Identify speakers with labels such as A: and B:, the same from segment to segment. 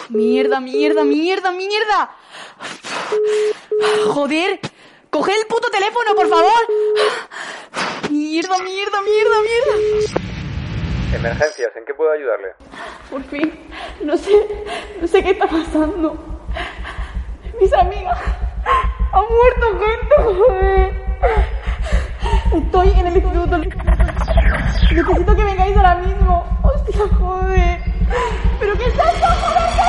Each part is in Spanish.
A: Mierda. Joder, coge el puto teléfono, por favor. Mierda.
B: Emergencias, ¿en qué puedo ayudarle?
A: Por fin, no sé qué está pasando. Mis amigas han muerto gente, joder. Estoy en el instituto. Necesito que vengáis ahora mismo. Hostia, joder. ¿Pero qué es esto, joder? ¿Qué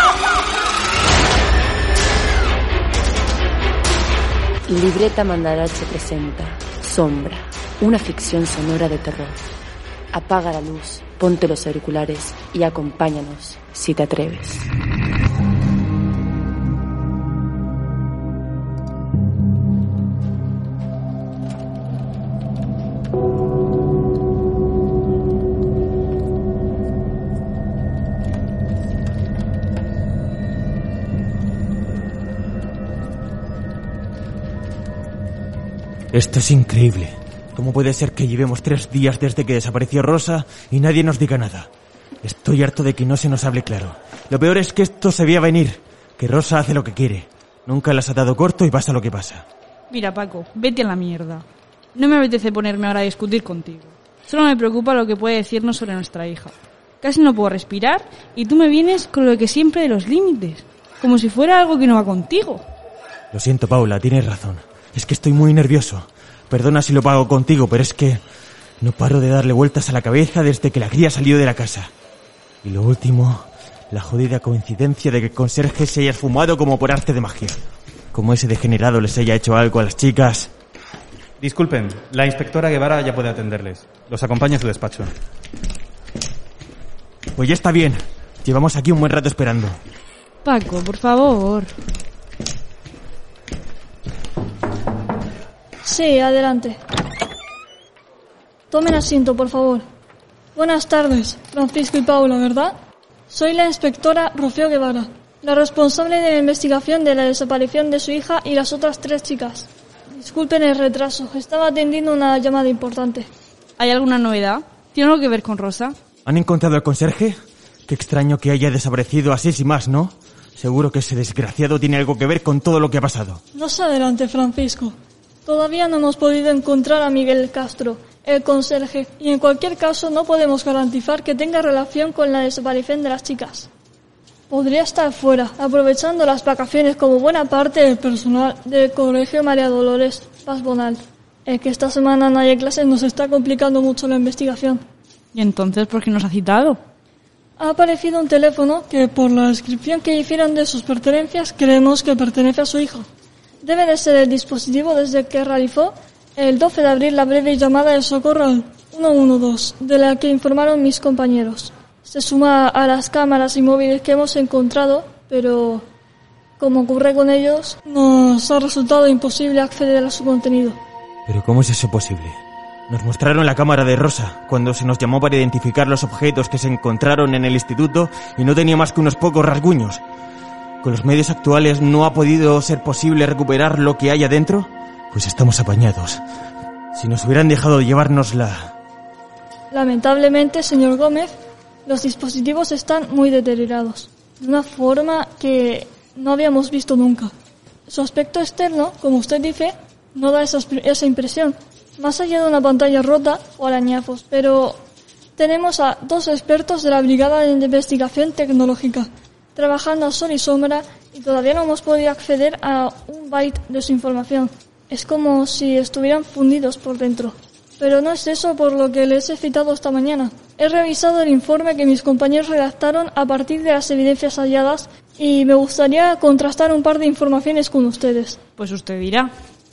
A: es esto?
C: Libreta Mandarache presenta Sombra, una ficción sonora de terror. Apaga la luz, ponte los auriculares y acompáñanos si te atreves.
D: Esto es increíble. ¿Cómo puede ser que llevemos 3 días desde que desapareció Rosa y nadie nos diga nada? Estoy harto de que no se nos hable claro. Lo peor es que esto se veía venir, que Rosa hace lo que quiere. Nunca las ha dado corto y pasa lo que pasa.
E: Mira, Paco, vete a la mierda. No me apetece ponerme ahora a discutir contigo. Solo me preocupa lo que puede decirnos sobre nuestra hija. Casi no puedo respirar y tú me vienes con lo que siempre de los límites. Como si fuera algo que no va contigo.
D: Lo siento, Paula, tienes razón. Es que estoy muy nervioso. Perdona si lo pago contigo, pero es que no paro de darle vueltas a la cabeza desde que la cría salió de la casa. Y lo último, la jodida coincidencia de que el conserje se haya esfumado como por arte de magia. Como ese degenerado les haya hecho algo a las chicas.
F: Disculpen, la inspectora Guevara ya puede atenderles. Los acompaño a su despacho.
D: Pues ya está bien. Llevamos aquí un buen rato esperando.
E: Paco, por favor.
G: Sí, adelante. Tomen asiento, por favor. Buenas tardes, Francisco y Paula, ¿verdad? Soy la inspectora Rocío Guevara, la responsable de la investigación de la desaparición de su hija y las otras 3 chicas. Disculpen el retraso, estaba atendiendo una llamada importante.
E: ¿Hay alguna novedad? ¿Tiene algo que ver con Rosa?
D: ¿Han encontrado al conserje? Qué extraño que haya desaparecido así sin más, ¿no? Seguro que ese desgraciado tiene algo que ver con todo lo que ha pasado.
G: Más adelante, Francisco. Todavía no hemos podido encontrar a Miguel Castro, el conserje, y en cualquier caso no podemos garantizar que tenga relación con la desaparición de las chicas. Podría estar fuera, aprovechando las vacaciones como buena parte del personal del Colegio María Dolores Paz Bonal. El que esta semana no haya clases nos está complicando mucho la investigación.
E: ¿Y entonces por qué nos ha citado?
G: Ha aparecido un teléfono que, por la descripción que hicieron de sus pertenencias, creemos que pertenece a su hijo. Debe de ser el dispositivo desde que realizó el 12 de abril la breve llamada de socorro al 112, de la que informaron mis compañeros. Se suma a las cámaras y móviles que hemos encontrado, pero, como ocurre con ellos, nos ha resultado imposible acceder a su contenido.
D: ¿Pero cómo es eso posible? Nos mostraron la cámara de Rosa cuando se nos llamó para identificar los objetos que se encontraron en el instituto y no tenía más que unos pocos rasguños. ¿Con los medios actuales no ha podido ser posible recuperar lo que hay adentro? Pues estamos apañados. Si nos hubieran dejado llevárnosla...
G: Lamentablemente, señor Gómez, los dispositivos están muy deteriorados, de una forma que no habíamos visto nunca. Su aspecto externo, como usted dice, no da esa impresión, más allá de una pantalla rota o arañazos, pero tenemos a 2 expertos de la Brigada de Investigación Tecnológica, trabajando a sol y sombra, y todavía no hemos podido acceder a un byte de su información. Es como si estuvieran fundidos por dentro. Pero no es eso por lo que les he citado esta mañana. He revisado el informe que mis compañeros redactaron a partir de las evidencias halladas y me gustaría contrastar un par de informaciones con ustedes.
E: Pues usted dirá.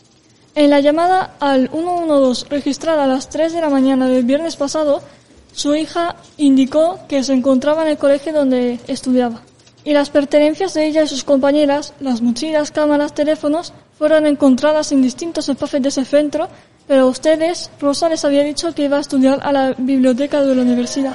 G: En la llamada al 112 registrada a las 3 de la mañana del viernes pasado, su hija indicó que se encontraba en el colegio donde estudiaba. Y las pertenencias de ella y sus compañeras, las mochilas, cámaras, teléfonos, fueron encontradas en distintos espacios de ese centro, pero a ustedes, Rosa les había dicho que iba a estudiar a la biblioteca de la universidad.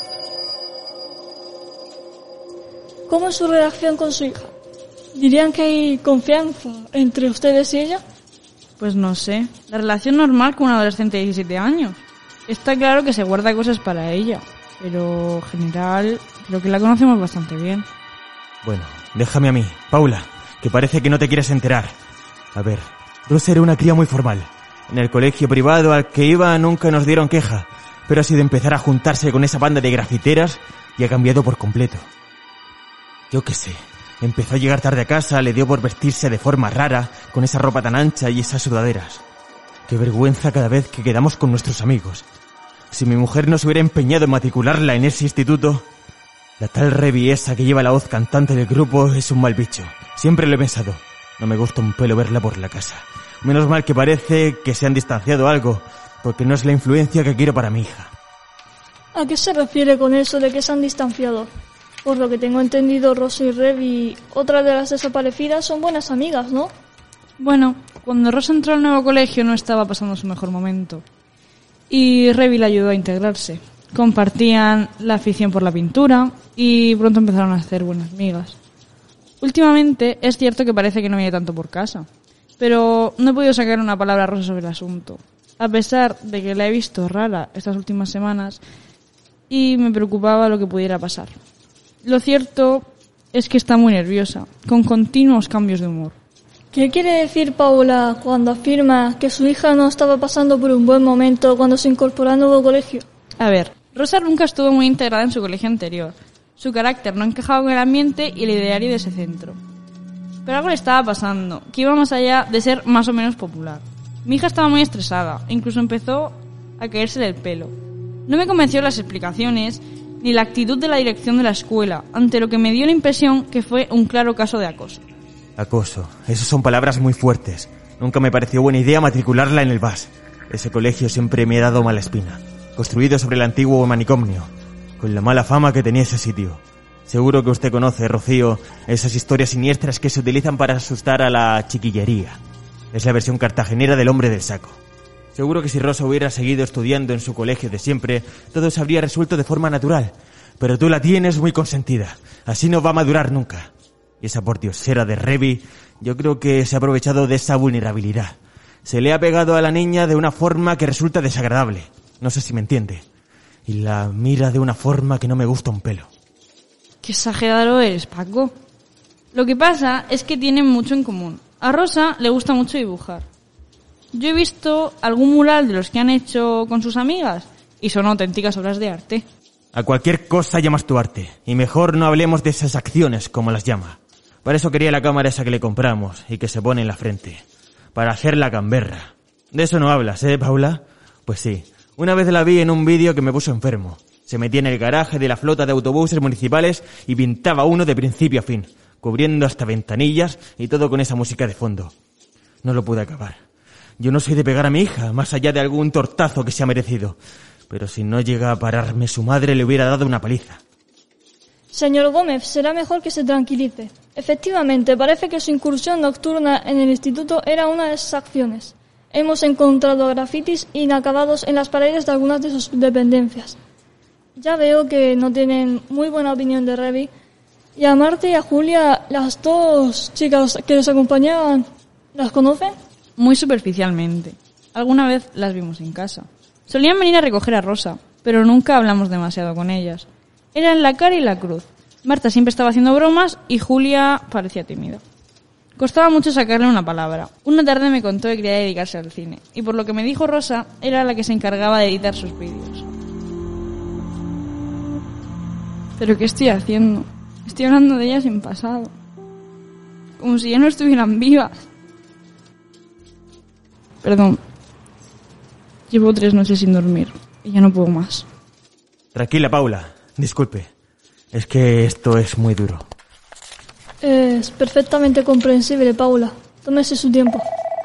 G: ¿Cómo es su relación con su hija? ¿Dirían que hay confianza entre ustedes y ella?
E: Pues no sé. La relación normal con un adolescente de 17 años. Está claro que se guarda cosas para ella, pero en general creo que la conocemos bastante bien.
D: Bueno, déjame a mí, Paula, que parece que no te quieres enterar. A ver, Rosa era una cría muy formal. En el colegio privado al que iba nunca nos dieron queja, pero ha sido empezar a juntarse con esa banda de grafiteras y ha cambiado por completo. Yo qué sé, empezó a llegar tarde a casa, le dio por vestirse de forma rara, con esa ropa tan ancha y esas sudaderas. Qué vergüenza cada vez que quedamos con nuestros amigos. Si mi mujer no se hubiera empeñado en matricularla en ese instituto... La tal Revi esa que lleva la voz cantante del grupo es un mal bicho. Siempre lo he pensado. No me gusta un pelo verla por la casa. Menos mal que parece que se han distanciado algo, porque no es la influencia que quiero para mi hija.
G: ¿A qué se refiere con eso de que se han distanciado? Por lo que tengo entendido, Rosa y Revi, otra de las desaparecidas, son buenas amigas, ¿no?
E: Bueno, cuando Rosa entró al nuevo colegio no estaba pasando su mejor momento. Y Revi la ayudó a integrarse. Compartían la afición por la pintura y pronto empezaron a hacer buenas amigas. Últimamente es cierto que parece que no viene tanto por casa, pero no he podido sacar una palabra a Rosa sobre el asunto, a pesar de que la he visto rara estas últimas semanas y me preocupaba lo que pudiera pasar. Lo cierto es que está muy nerviosa, con continuos cambios de humor.
G: ¿Qué quiere decir Paula cuando afirma que su hija no estaba pasando por un buen momento cuando se incorporó al nuevo colegio?
E: A ver, Rosa nunca estuvo muy integrada en su colegio anterior. Su carácter no encajaba con el ambiente y el ideario de ese centro. Pero algo le estaba pasando, que iba más allá de ser más o menos popular. Mi hija estaba muy estresada, e incluso empezó a caerse del pelo. No me convenció las explicaciones ni la actitud de la dirección de la escuela, ante lo que me dio la impresión que fue un claro caso de acoso.
D: Acoso, esas son palabras muy fuertes. Nunca me pareció buena idea matricularla en el VAS. Ese colegio siempre me ha dado mala espina. Construido sobre el antiguo manicomio, con la mala fama que tenía ese sitio. Seguro que usted conoce, Rocío, esas historias siniestras que se utilizan para asustar a la chiquillería. Es la versión cartagenera del hombre del saco. Seguro que si Rosa hubiera seguido estudiando en su colegio de siempre, todo se habría resuelto de forma natural. Pero tú la tienes muy consentida. Así no va a madurar nunca. Y esa pordiosera de Revi, yo creo que se ha aprovechado de esa vulnerabilidad. Se le ha pegado a la niña de una forma que resulta desagradable. No sé si me entiende. Y la mira de una forma que no me gusta un pelo.
E: Qué exagerado eres, Paco. Lo que pasa es que tienen mucho en común. A Rosa le gusta mucho dibujar. Yo he visto algún mural de los que han hecho con sus amigas y son auténticas obras de arte.
D: A cualquier cosa llamas tu arte. Y mejor no hablemos de esas acciones como las llama. Para eso quería la cámara esa que le compramos y que se pone en la frente. Para hacer la gamberra. De eso no hablas, ¿eh, Paula? Pues sí. Una vez la vi en un vídeo que me puso enfermo. Se metía en el garaje de la flota de autobuses municipales y pintaba uno de principio a fin, cubriendo hasta ventanillas y todo con esa música de fondo. No lo pude acabar. Yo no soy de pegar a mi hija, más allá de algún tortazo que se ha merecido. Pero si no llega a pararme su madre, le hubiera dado una paliza.
G: Señor Gómez, será mejor que se tranquilice. Efectivamente, parece que su incursión nocturna en el instituto era una de esas acciones. Hemos encontrado grafitis inacabados en las paredes de algunas de sus dependencias. Ya veo que no tienen muy buena opinión de Revi. Y a Marta y a Julia, las dos chicas que les acompañaban, ¿las conocen?
E: Muy superficialmente. Alguna vez las vimos en casa. Solían venir a recoger a Rosa, pero nunca hablamos demasiado con ellas. Eran la cara y la cruz. Marta siempre estaba haciendo bromas y Julia parecía tímida. Costaba mucho sacarle una palabra. Una tarde me contó que quería dedicarse al cine, y por lo que me dijo Rosa, era la que se encargaba de editar sus vídeos. ¿Pero qué estoy haciendo? Estoy hablando de ellas en pasado. Como si ya no estuvieran vivas. Perdón. Llevo 3 noches sin dormir y ya no puedo más.
D: Tranquila, Paula. Disculpe. Es que esto es muy duro.
G: Es perfectamente comprensible, Paula. Tómese su tiempo.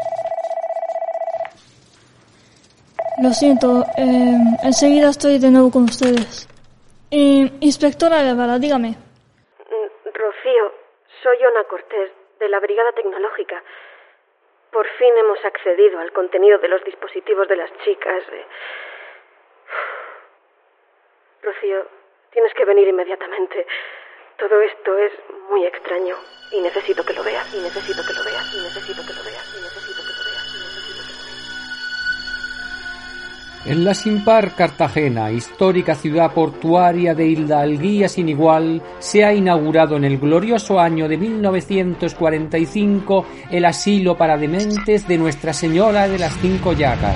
G: Lo siento. Enseguida estoy de nuevo con ustedes. Inspectora Guevara, dígame.
H: Rocío, soy Ona Cortés, de la Brigada Tecnológica. Por fin hemos accedido al contenido de los dispositivos de las chicas. Rocío, tienes que venir inmediatamente. Todo esto es muy extraño y necesito que lo veas, y necesito que lo veas, y necesito que lo veas, y necesito que lo veas, y necesito que lo veas.
I: En la sin par Cartagena, histórica ciudad portuaria de hidalguía sin igual, se ha inaugurado en el glorioso año de 1945 el asilo para dementes de Nuestra Señora de las Cinco Llagas.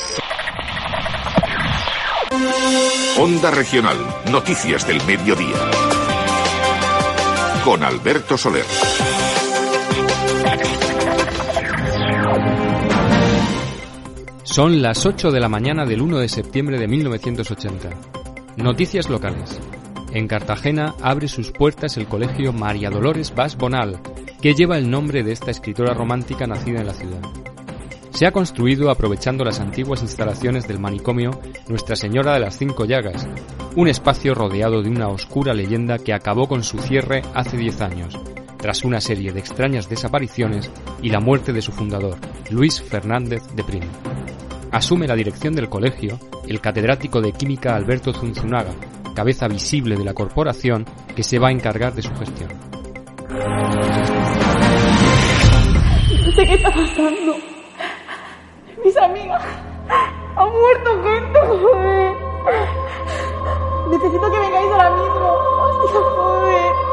J: Onda Regional, noticias del mediodía. Con Alberto Soler.
K: Son las 8 de la mañana del 1 de septiembre de 1980. Noticias locales. En Cartagena abre sus puertas el colegio María Dolores Bas Bonal, que lleva el nombre de esta escritora romántica nacida en la ciudad. Se ha construido aprovechando las antiguas instalaciones del manicomio Nuestra Señora de las Cinco Llagas, un espacio rodeado de una oscura leyenda que acabó con su cierre hace 10 años, tras una serie de extrañas desapariciones y la muerte de su fundador, Luis Fernández de Prim. Asume la dirección del colegio el catedrático de Química Alberto Zunzunaga, cabeza visible de la corporación que se va a encargar de su gestión.
A: No sé qué está pasando. Mis amigas han muerto, gente, joder. Necesito que vengáis ahora mismo. Hostia, joder.